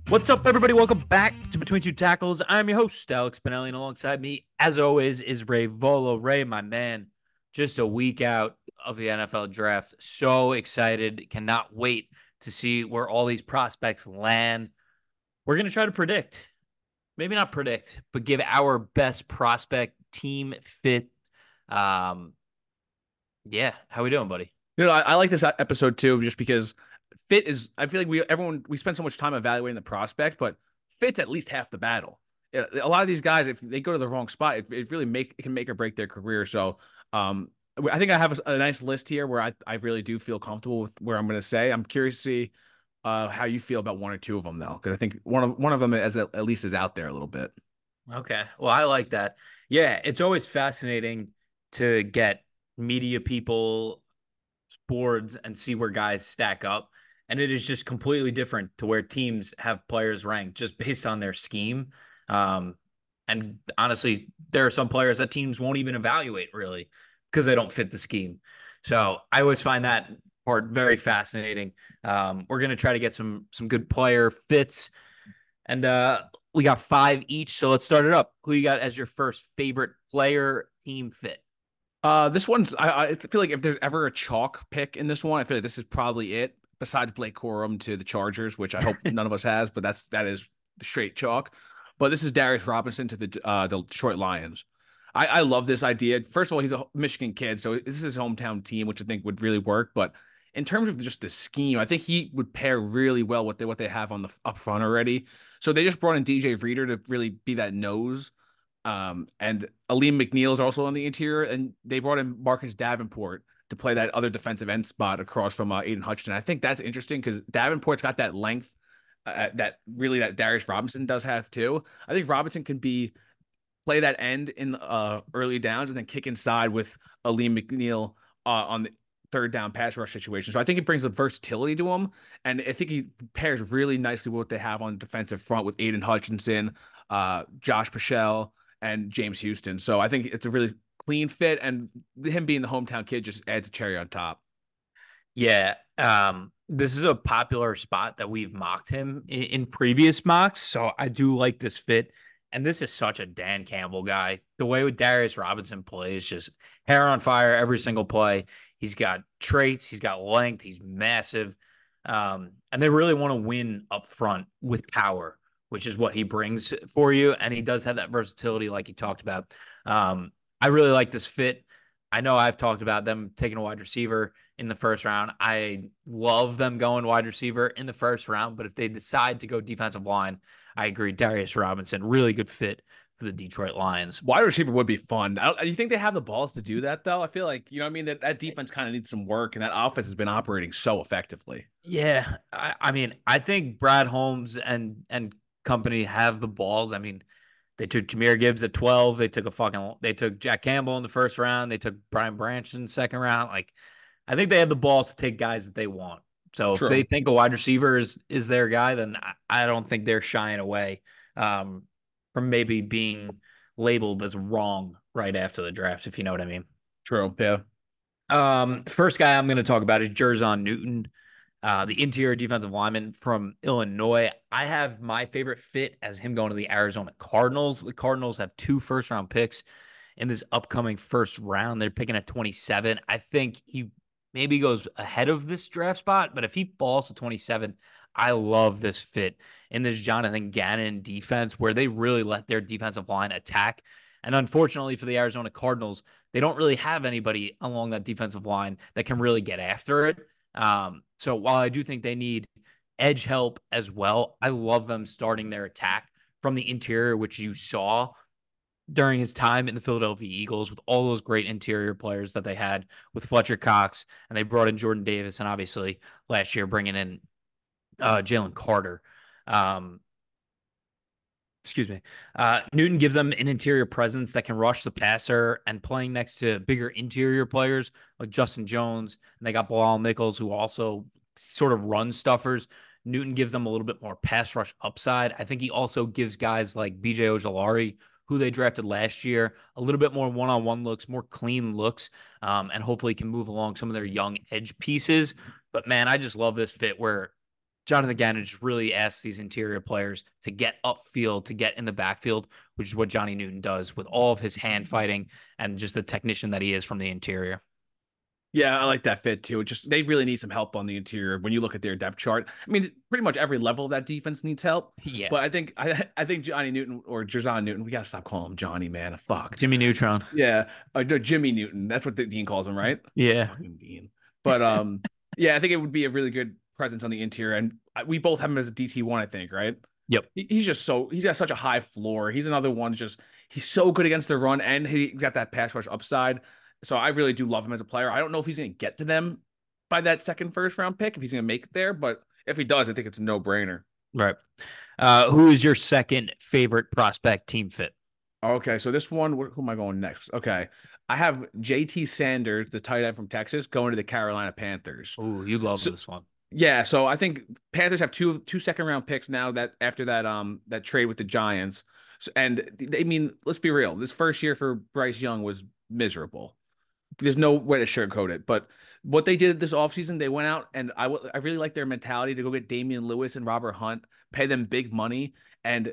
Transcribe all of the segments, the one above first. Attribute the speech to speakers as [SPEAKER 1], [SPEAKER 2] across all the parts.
[SPEAKER 1] What's up, everybody? Welcome back to Between Two Tackles. I'm your host, Alex Spinelli, and alongside me, as always, is Ray Volo. Ray, my man, just a week out of the NFL draft. So excited. Cannot wait to see where all these prospects land. We're going to try to predict, maybe not predict, but give our best prospect team fit. Um, yeah, how we doing, buddy?
[SPEAKER 2] I like this episode too, just because fit is. I feel like we spend so much time evaluating the prospect, but fit's at least half the battle. Yeah, a lot of these guys, if they go to the wrong spot, it really it can make or break their career. So, I think I have a nice list here where I really do feel comfortable with where I'm going to say. I'm curious to see how you feel about one or two of them though, because I think one of them as at least is out there a little bit.
[SPEAKER 1] Okay. Well, I like that. Yeah, it's always fascinating to get media people boards and see where guys stack up. And it is just completely different to where teams have players ranked just based on their scheme. Um, and honestly, there are some players that teams won't even evaluate really because they don't fit the scheme. So I always find that part very fascinating. We're gonna try to get some good player fits, and we got five each. So let's start it up. Who you got as your first favorite player team fit?
[SPEAKER 2] This one's I feel like if there's ever a chalk pick in this one, I feel like this is probably it. Besides Blake Corum to the Chargers, which I hope none of us has, but that is straight chalk. But this is Darius Robinson to the Detroit Lions. I love this idea. First of all, he's a Michigan kid, so this is his hometown team, which I think would really work. But in terms of just the scheme, I think he would pair really well with what they have on the up front already. So they just brought in DJ Reader to really be that nose. And Aleem McNeil is also on the interior, and they brought in Marcus Davenport to play that other defensive end spot across from Aiden Hutchinson. I think that's interesting because Davenport's got that length that Darius Robinson does have too. I think Robinson can play that end in early downs and then kick inside with Aleem McNeil on the third down pass rush situation. So I think it brings a versatility to him, and I think he pairs really nicely with what they have on the defensive front with Aiden Hutchinson, Josh Paschal, and James Houston. So I think it's a really clean fit, and him being the hometown kid just adds a cherry on top.
[SPEAKER 1] Yeah. This is a popular spot that we've mocked him in previous mocks. So I do like this fit. And this is such a Dan Campbell guy. The way with Darius Robinson plays, just hair on fire every single play. He's got traits, he's got length, he's massive. And they really want to win up front with power, which is what he brings for you. And he does have that versatility, like you talked about. I really like this fit. I know I've talked about them taking a wide receiver in the first round. I love them going wide receiver in the first round, but if they decide to go defensive line, I agree. Darius Robinson, really good fit for the Detroit Lions.
[SPEAKER 2] Wide receiver would be fun. You think they have the balls to do that though? I feel like you know what I mean that defense kind of needs some work, and that offense has been operating so effectively.
[SPEAKER 1] Yeah, I mean, I think Brad Holmes and company have the balls. I mean, they took Jameer Gibbs at 12. They took Jack Campbell in the first round. They took Brian Branch in the second round. Like, I think they have the balls to take guys that they want. So if they
[SPEAKER 2] True.
[SPEAKER 1] think a wide receiver is their guy, then I don't think they're shying away um, from maybe being labeled as wrong right after the draft, if you know what I mean.
[SPEAKER 2] True. Yeah.
[SPEAKER 1] First guy I'm going to talk about is Jerzon Newton, the interior defensive lineman from Illinois. I have my favorite fit as him going to the Arizona Cardinals. The Cardinals have two first round picks in this upcoming first round. They're picking at 27. I think he maybe goes ahead of this draft spot, but if he falls to 27, I love this fit in this Jonathan Gannon defense where they really let their defensive line attack. And unfortunately for the Arizona Cardinals, they don't really have anybody along that defensive line that can really get after it. So while I do think they need edge help as well, I love them starting their attack from the interior, which you saw during his time in the Philadelphia Eagles with all those great interior players that they had with Fletcher Cox, and they brought in Jordan Davis, and obviously last year bringing in Jalen Carter. Um, excuse me. Newton gives them an interior presence that can rush the passer and playing next to bigger interior players like Justin Jones. And they got Bilal Nichols, who also sort of run stuffers. Newton gives them a little bit more pass rush upside. I think he also gives guys like BJ Ojolari, who they drafted last year, a little bit more one-on-one looks, more clean looks, and hopefully can move along some of their young edge pieces. But man, I just love this fit where Jonathan Gannon just really asks these interior players to get upfield, to get in the backfield, which is what Johnny Newton does with all of his hand fighting and just the technician that he is from the interior.
[SPEAKER 2] Yeah, I like that fit too. Just they really need some help on the interior when you look at their depth chart. I mean, pretty much every level of that defense needs help.
[SPEAKER 1] Yeah.
[SPEAKER 2] But I think Johnny Newton or Jerzon Newton, we gotta stop calling him Johnny, man. Fuck.
[SPEAKER 1] Jimmy Neutron.
[SPEAKER 2] Yeah, no, Jimmy Newton. That's what the Dean calls him, right?
[SPEAKER 1] Yeah.
[SPEAKER 2] Fucking Dean. But yeah, I think it would be a really good presence on the interior, and we both have him as a DT1, I think, right?
[SPEAKER 1] Yep.
[SPEAKER 2] He's got such a high floor. He's another one. Just he's so good against the run, and he's got that pass rush upside. So I really do love him as a player. I don't know if he's going to get to them by that second first round pick, if he's going to make it there, but if he does, I think it's a no brainer.
[SPEAKER 1] Right. Who is your second favorite prospect team fit?
[SPEAKER 2] Okay, so this one, who am I going next? Okay, I have JT Sanders, the tight end from Texas, going to the Carolina Panthers.
[SPEAKER 1] Oh, you love
[SPEAKER 2] So
[SPEAKER 1] this one.
[SPEAKER 2] yeah, so I think Panthers have two second round picks now that after that trade with the Giants. So, and I mean, let's be real. This first year for Bryce Young was miserable. There's no way to sugarcoat it. But what they did this offseason, they went out and I really like their mentality to go get Damian Lewis and Robert Hunt, pay them big money. And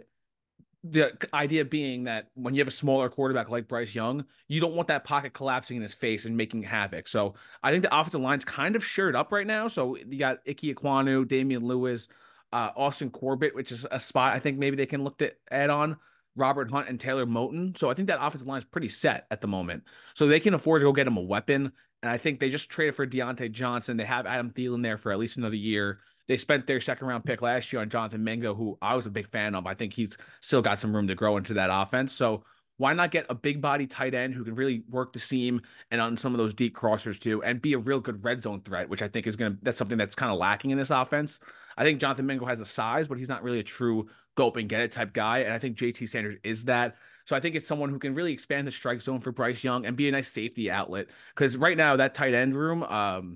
[SPEAKER 2] the idea being that when you have a smaller quarterback like Bryce Young, you don't want that pocket collapsing in his face and making havoc. So I think the offensive line's kind of shored up right now. So you got Ike Ekwonu, Damian Lewis, Austin Corbett, which is a spot I think maybe they can look to add on. Robert Hunt and Taylor Moton. So I think that offensive line is pretty set at the moment. So they can afford to go get him a weapon. And I think they just traded for Deontay Johnson. They have Adam Thielen there for at least another year. They spent their second round pick last year on Jonathan Mingo, who I was a big fan of. I think he's still got some room to grow into that offense. So why not get a big body tight end who can really work the seam and on some of those deep crossers too, and be a real good red zone threat, which I think that's something that's kind of lacking in this offense. I think Jonathan Mingo has the size, but he's not really a true go up and get it type guy. And I think JT Sanders is that. So I think it's someone who can really expand the strike zone for Bryce Young and be a nice safety outlet. Because right now, that tight end room,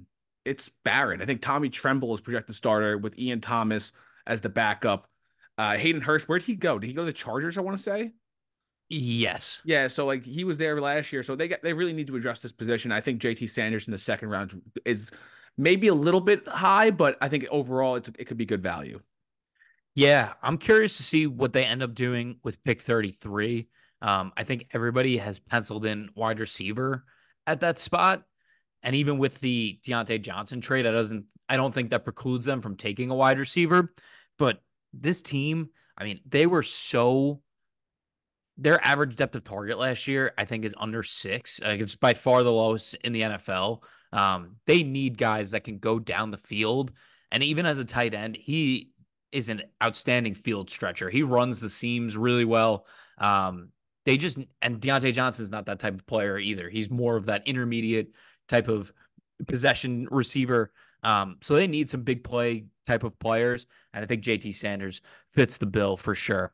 [SPEAKER 2] it's barren. I think Tommy Tremble is projected starter with Ian Thomas as the backup. Hayden Hurst, where'd he go? Did he go to the Chargers, I want to say?
[SPEAKER 1] Yes.
[SPEAKER 2] Yeah, so like he was there last year. So they really need to address this position. I think JT Sanders in the second round is maybe a little bit high, but I think overall it could be good value.
[SPEAKER 1] Yeah, I'm curious to see what they end up doing with pick 33. I think everybody has penciled in wide receiver at that spot. And even with the Deontay Johnson trade, I don't think that precludes them from taking a wide receiver. But this team, I mean, their average depth of target last year, I think, is under 6. It's by far the lowest in the NFL. They need guys that can go down the field. And even as a tight end, he is an outstanding field stretcher. He runs the seams really well. And Deontay Johnson's not that type of player either. He's more of that intermediate type of possession receiver. So they need some big play type of players. And I think JT Sanders fits the bill for sure.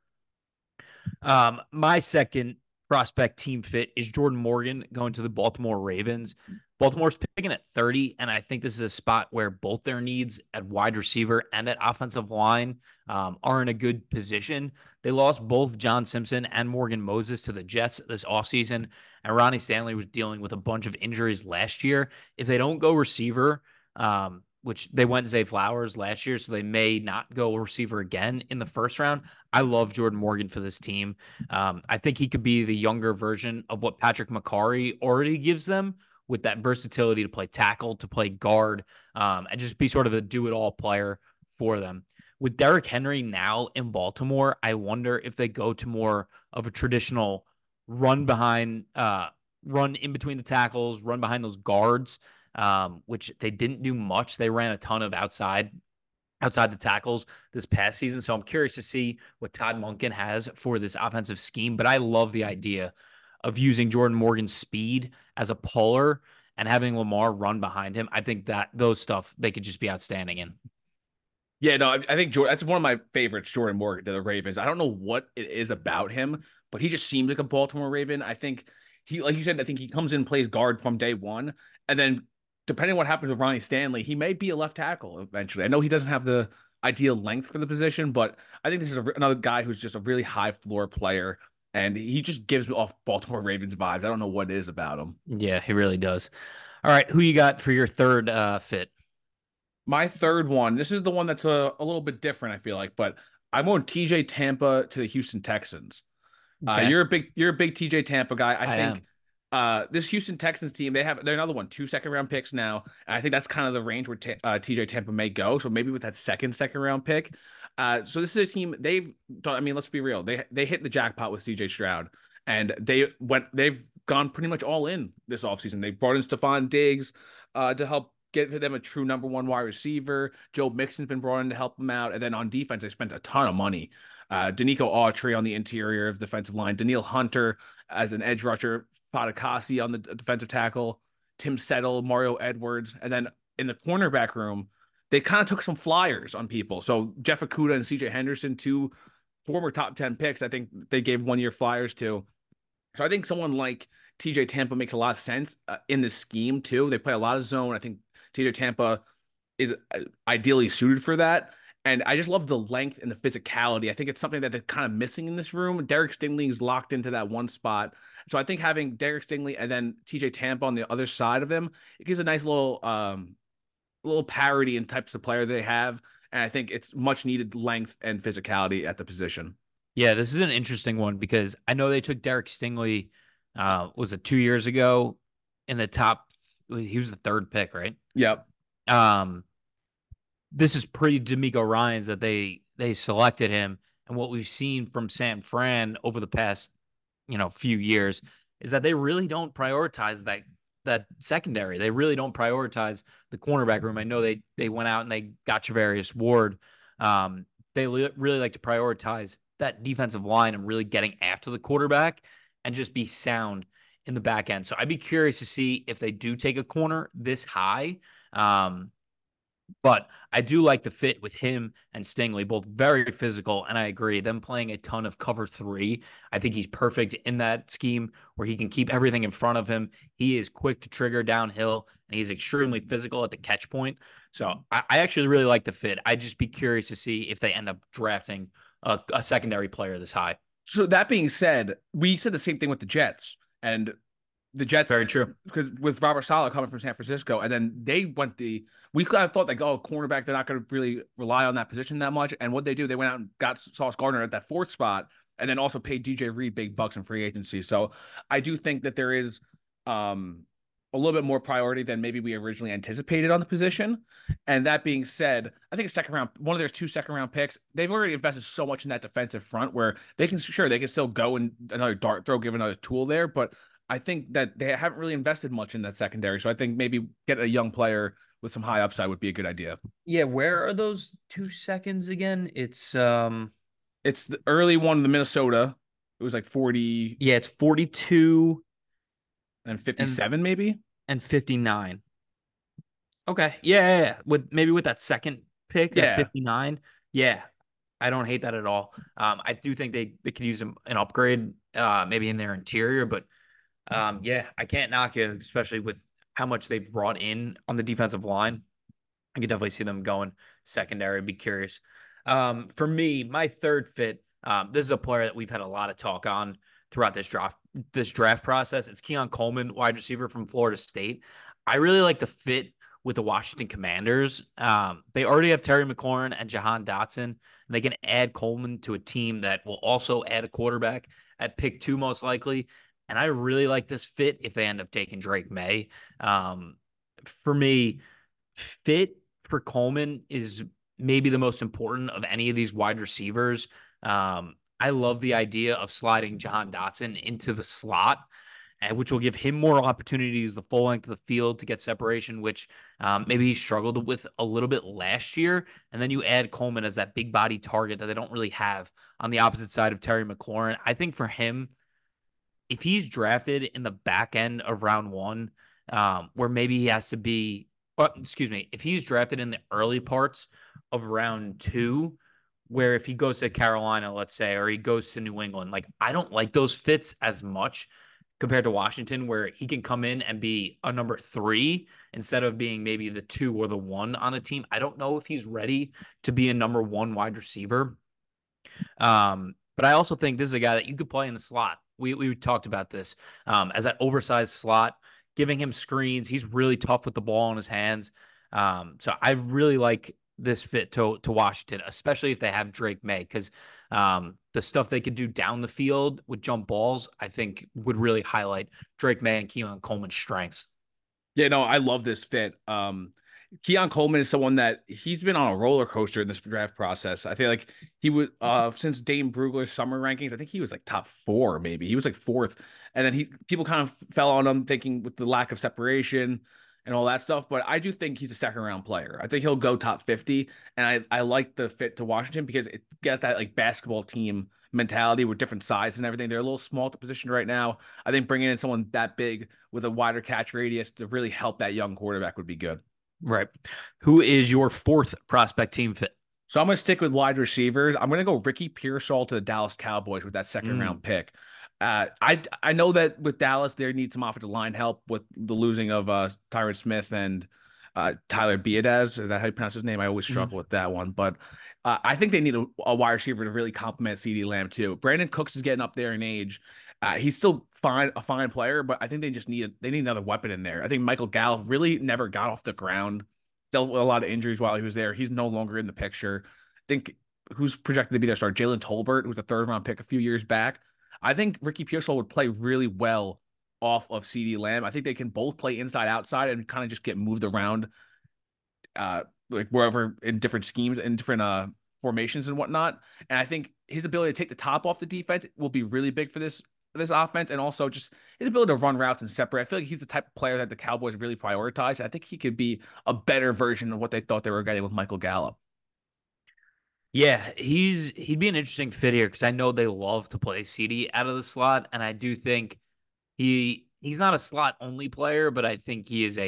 [SPEAKER 1] My second prospect team fit is Jordan Morgan going to the Baltimore Ravens. Baltimore's picking at 30, and I think this is a spot where both their needs at wide receiver and at offensive line are in a good position. They lost both John Simpson and Morgan Moses to the Jets this offseason, and Ronnie Stanley was dealing with a bunch of injuries last year. If they don't go receiver, which they went Zay Flowers last year, so they may not go receiver again in the first round. I love Jordan Morgan for this team. I think he could be the younger version of what Patrick McCarry already gives them, with that versatility to play tackle, to play guard, and just be sort of a do-it-all player for them. With Derrick Henry now in Baltimore, I wonder if they go to more of a traditional run in between the tackles, run behind those guards, which they didn't do much. They ran a ton of outside the tackles this past season. So I'm curious to see what Todd Monken has for this offensive scheme. But I love the idea of using Jordan Morgan's speed as a puller and having Lamar run behind him. I think that those stuff they could just be outstanding in.
[SPEAKER 2] Yeah, no, I think that's one of my favorites, Jordan Morgan to the Ravens. I don't know what it is about him, but he just seems like a Baltimore Raven. I think like you said, I think he comes in and plays guard from day one. And then depending on what happens with Ronnie Stanley, he may be a left tackle eventually. I know he doesn't have the ideal length for the position, but I think this is another guy who's just a really high floor player. And he just gives off Baltimore Ravens vibes. I don't know what it is about him.
[SPEAKER 1] Yeah, he really does. All right, who you got for your third fit?
[SPEAKER 2] My third one, this is the one that's a little bit different, I feel like, but I'm going TJ Tampa to the Houston Texans.
[SPEAKER 1] Okay.
[SPEAKER 2] You're a big TJ Tampa guy. I
[SPEAKER 1] I
[SPEAKER 2] think
[SPEAKER 1] am.
[SPEAKER 2] this Houston Texans team, they're another one, 2 second round picks now. And I think that's kind of the range where TJ Tampa may go. So maybe with that second round pick. So this is a team they've done. I mean, let's be real. They hit the jackpot with CJ Stroud, and they've gone pretty much all in this offseason. They brought in Stephon Diggs to help get them a true number one wide receiver. Joe Mixon's been brought in to help them out. And then on defense, they spent a ton of money. Danico Autry on the interior of the defensive line, Daniil Hunter as an edge rusher, Fatukasi on the defensive tackle, Tim Settle, Mario Edwards, and then in the cornerback room, they kind of took some flyers on people. So Jeff Okudah and CJ Henderson, two former top 10 picks, I think they gave 1 year flyers to. So I think someone like TJ Tampa makes a lot of sense in this scheme too. They play a lot of zone. I think TJ Tampa is ideally suited for that. And I just love the length and the physicality. I think it's something that they're kind of missing in this room. Derek Stingley is locked into that one spot. So I think having Derek Stingley and then TJ Tampa on the other side of him, it gives a nice little parity in types of player they have. And I think it's much needed length and physicality at the position.
[SPEAKER 1] Yeah, this is an interesting one because I know they took Derek Stingley, was it 2 years ago in the top? He was the third pick, right?
[SPEAKER 2] Yep.
[SPEAKER 1] Um, this is pre D'Amico Ryans that they selected him, and what we've seen from San Fran over the past few years is that they really don't prioritize that secondary. They really don't prioritize the cornerback room. I know they went out and they got Charvarius Ward. They really like to prioritize that defensive line and really getting after the quarterback and just be sound in the back end. So I'd be curious to see if they do take a corner this high. But I do like the fit with him and Stingley, both very physical. And I agree, them playing a ton of cover three. I think he's perfect in that scheme where he can keep everything in front of him. He is quick to trigger downhill and he's extremely physical at the catch point. So I actually really like the fit. I'd just be curious to see if they end up drafting a secondary player this high.
[SPEAKER 2] So that being said, we said the same thing with the Jets. And the Jets,
[SPEAKER 1] Very true.
[SPEAKER 2] because with Robert Saleh coming from San Francisco, and then they went we kind of thought like, oh, cornerback, they're not going to really rely on that position that much. And what they do, they went out and got Sauce Gardner at that fourth spot, and then also paid DJ Reed big bucks in free agency. So I do think that there is a little bit more priority than maybe we originally anticipated on the position. And that being said, I think one of their 2 second round picks, they've already invested so much in that defensive front where they can still go and another dart throw, give another tool there, but I think that they haven't really invested much in that secondary. So I think maybe get a young player with some high upside would be a good idea.
[SPEAKER 1] Yeah, where are those 2 seconds again?
[SPEAKER 2] It's the early one in the Minnesota. It was like 40
[SPEAKER 1] yeah, it's 42
[SPEAKER 2] and
[SPEAKER 1] and
[SPEAKER 2] 57 maybe.
[SPEAKER 1] 59. Okay. Yeah. With that second pick, that
[SPEAKER 2] Yeah.
[SPEAKER 1] 59. Yeah. I don't hate that at all. I do think they could use an upgrade, maybe in their interior, but yeah, I can't knock it, especially with how much they've brought in on the defensive line. I could definitely see them going secondary. Be curious. For me, my third fit, this is a player that we've had a lot of talk on throughout this draft process. It's Keon Coleman, wide receiver from Florida State. I really like the fit with the Washington Commanders. They already have Terry McLaurin and Jahan Dotson, and they can add Coleman to a team that will also add a quarterback at pick 2, most likely. And I really like this fit if they end up taking Drake May. For me, fit for Coleman is maybe the most important of any of these wide receivers. I love the idea of sliding Jahan Dotson into the slot, which will give him more opportunity to use the full length of the field to get separation, which maybe he struggled with a little bit last year. And then you add Coleman as that big body target that they don't really have on the opposite side of Terry McLaurin. I think for him, if he's drafted in the back end of round 1, where maybe he has to be, excuse me, if he's drafted in the early parts of round 2, where if he goes to Carolina, let's say, or he goes to New England, like I don't like those fits as much compared to Washington, where he can come in and be a number 3 instead of being maybe the 2 or the 1 on a team. I don't know if he's ready to be a number 1 wide receiver. But I also think this is a guy that you could play in the slot. We talked about this as that oversized slot, giving him screens. He's really tough with the ball in his hands. So I really like this fit to Washington, especially if they have Drake May, because the stuff they could do down the field with jump balls, I think would really highlight Drake May and Keon Coleman's strengths.
[SPEAKER 2] Yeah, no, I love this fit. Keon Coleman is someone that he's been on a roller coaster in this draft process. I feel like he would since Dane Brugler's summer rankings, I think he was like top four, maybe. He was like fourth. And then people kind of fell on him thinking with the lack of separation and all that stuff. But I do think he's a second round player. I think he'll go top 50. And I like the fit to Washington because it got that like basketball team mentality with different sizes and everything. They're a little small to position right now. I think bringing in someone that big with a wider catch radius to really help that young quarterback would be good.
[SPEAKER 1] Right. Who is your fourth prospect team fit?
[SPEAKER 2] So I'm going to stick with wide receiver. I'm going to go Ricky Pearsall to the Dallas Cowboys with that second round pick. I know that with Dallas, they need some offensive line help with the losing of Tyron Smith and Tyler Biadasz. Is that how you pronounce his name? I always struggle with that one. But I think they need a wide receiver to really complement CeeDee Lamb too. Brandon Cooks is getting up there in age. He's still a fine player, but I think they need another weapon in there. I think Michael Gallup really never got off the ground. Dealt with a lot of injuries while he was there. He's no longer in the picture. I think who's projected to be their star? Jalen Tolbert, who's a third round pick a few years back. I think Ricky Pearsall would play really well off of CeeDee Lamb. I think they can both play inside outside and kind of just get moved around like wherever in different schemes and different formations and whatnot. And I think his ability to take the top off the defense will be really big for this offense, and also just his ability to run routes and separate. I feel like he's the type of player that the Cowboys really prioritize. I think he could be a better version of what they thought they were getting with Michael Gallup.
[SPEAKER 1] Yeah, he'd be an interesting fit here because I know they love to play CD out of the slot, and I do think he's not a slot only player, but I think he is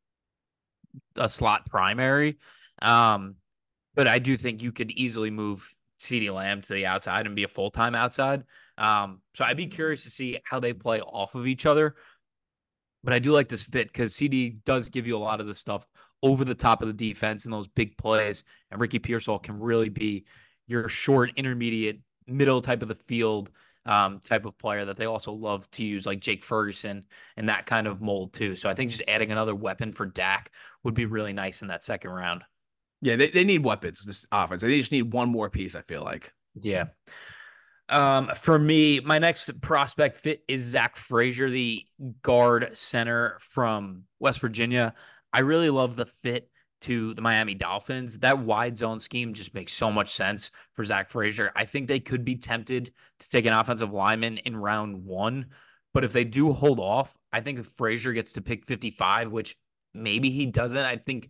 [SPEAKER 1] a slot primary. Um, but I do think you could easily move CeeDee Lamb to the outside and be a full-time outside. So I'd be curious to see how they play off of each other. But I do like this fit because CD does give you a lot of the stuff over the top of the defense and those big plays. And Ricky Pearsall can really be your short, intermediate, middle type of the field type of player that they also love to use, like Jake Ferguson and that kind of mold too. So I think just adding another weapon for Dak would be really nice in that second round.
[SPEAKER 2] Yeah, they need weapons, this offense. They just need one more piece, I feel like.
[SPEAKER 1] Yeah. For me, my next prospect fit is Zach Frazier, the guard center from West Virginia. I really love the fit to the Miami Dolphins. That wide zone scheme just makes so much sense for Zach Frazier. I think they could be tempted to take an offensive lineman in round one, but if they do hold off, I think if Frazier gets to pick 55, which maybe he doesn't,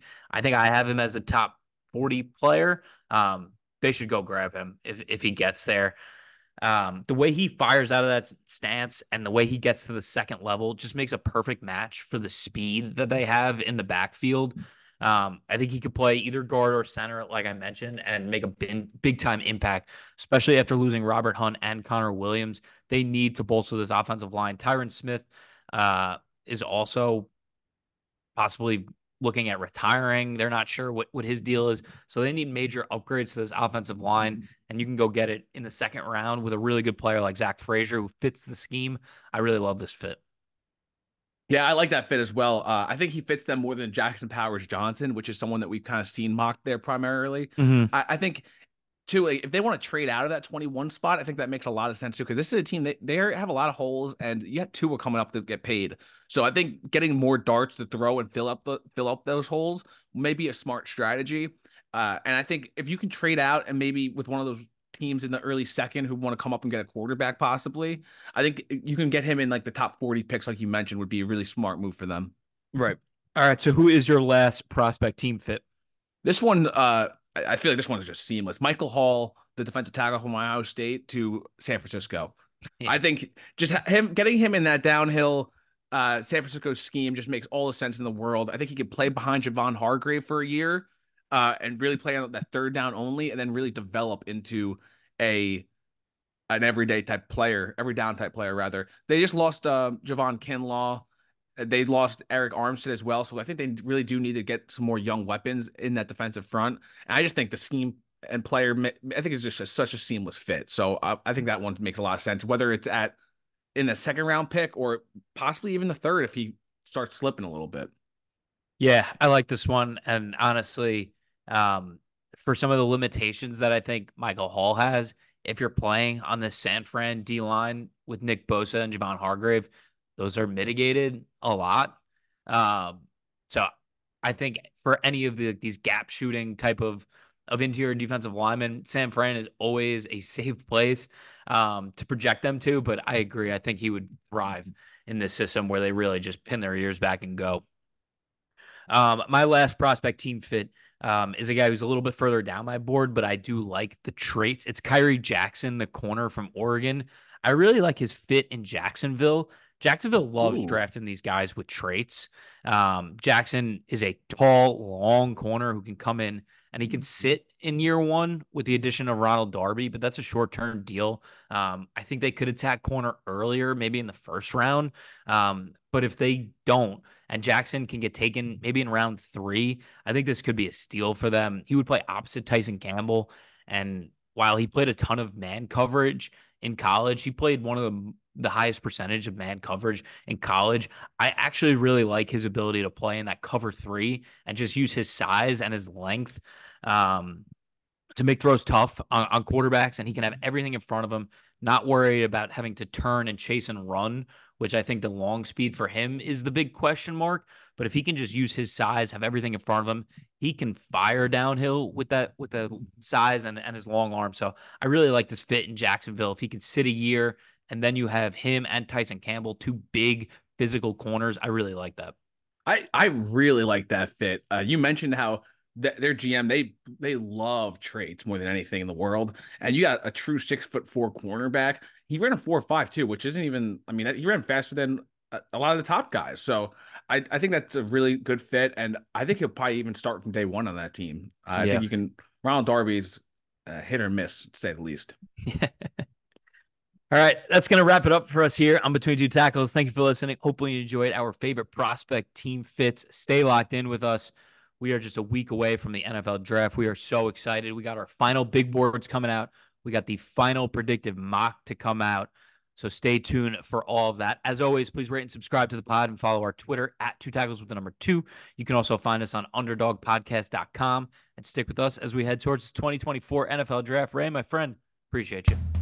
[SPEAKER 1] I have him as a top 40 player. They should go grab him if he gets there. The way he fires out of that stance and the way he gets to the second level just makes a perfect match for the speed that they have in the backfield. I think he could play either guard or center, like I mentioned, and make a big time impact, especially after losing Robert Hunt and Connor Williams. They need to bolster this offensive line. Tyron Smith is also possibly looking at retiring. They're not sure what his deal is. So they need major upgrades to this offensive line. And you can go get it in the second round with a really good player like Zach Frazier who fits the scheme. I really love this fit.
[SPEAKER 2] Yeah, I like that fit as well. I think he fits them more than Jackson Powers Johnson, which is someone that we've kind of seen mocked there primarily.
[SPEAKER 1] Mm-hmm.
[SPEAKER 2] I think too, like, if they want to trade out of that 21 spot, I think that makes a lot of sense too, because this is a team that they have a lot of holes, and yet two are coming up to get paid. So I think getting more darts to throw and fill up those holes may be a smart strategy. And I think if you can trade out and maybe with one of those teams in the early second who want to come up and get a quarterback, possibly, I think you can get him in like the top 40 picks, like you mentioned, would be a really smart move for them.
[SPEAKER 1] Right. All right. So who is your last prospect team fit?
[SPEAKER 2] This one, I feel like this one is just seamless. Michael Hall, the defensive tackle from Ohio State to San Francisco. Yeah. I think just getting him in that downhill San Francisco scheme just makes all the sense in the world. I think he could play behind Javon Hargrave for a year and really play on that third down only, and then really develop into an everyday type player, every down type player rather. They just lost Javon Kinlaw. They lost Eric Armstead as well. So I think they really do need to get some more young weapons in that defensive front. And I just think the scheme and player, I think it's just such a seamless fit. So I think that one makes a lot of sense, whether it's in the second round pick or possibly even the third if he starts slipping a little bit.
[SPEAKER 1] Yeah, I like this one. And honestly, um, for some of the limitations that I think Michael Hall has, if you're playing on the San Fran D line with Nick Bosa and Javon Hargrave, those are mitigated a lot. Um, so I think for any of these gap shooting type of interior defensive linemen, San Fran is always a safe place to project them to. But I agree. I think he would thrive in this system where they really just pin their ears back and go. My last prospect team fit is a guy who's a little bit further down my board, but I do like the traits. It's Kyrie Jackson, the corner from Oregon. I really like his fit in Jacksonville. Jacksonville loves
[SPEAKER 2] Ooh.
[SPEAKER 1] drafting these guys with traits. Jackson is a tall, long corner who can come in and he can sit in year one with the addition of Ronald Darby, but that's a short term deal. I think they could attack corner earlier, maybe in the first round. But if they don't, and Jackson can get taken maybe in round 3, I think this could be a steal for them. He would play opposite Tyson Campbell. And while he played a ton of man coverage in college, he played one of the highest percentage of man coverage in college. I actually really like his ability to play in that cover 3 and just use his size and his length um, to make throws tough on quarterbacks, and he can have everything in front of him, not worry about having to turn and chase and run, which I think the long speed for him is the big question mark. But if he can just use his size, have everything in front of him, he can fire downhill with the size and his long arm. So I really like this fit in Jacksonville. If he can sit a year and then you have him and Tyson Campbell, two big physical corners, I really like that.
[SPEAKER 2] I really like that fit. You mentioned how their GM they love traits more than anything in the world, and you got a true 6'4" cornerback. He ran a 4.5 too, which isn't even. I mean, he ran faster than a lot of the top guys. So I think that's a really good fit, and I think he'll probably even start from day one on that team. I
[SPEAKER 1] Yeah.
[SPEAKER 2] think you can. Ronald Darby's hit or miss, to say the least.
[SPEAKER 1] All right, that's going to wrap it up for us here on Between Two Tackles. Thank you for listening. Hopefully, you enjoyed our favorite prospect team fits. Stay locked in with us. We are just a week away from the NFL draft. We are so excited. We got our final big boards coming out. We got the final predictive mock to come out. So stay tuned for all of that. As always, please rate and subscribe to the pod and follow our Twitter at Two Tackles with the number 2. You can also find us on underdogpodcast.com and stick with us as we head towards the 2024 NFL draft. Ray, my friend, appreciate you.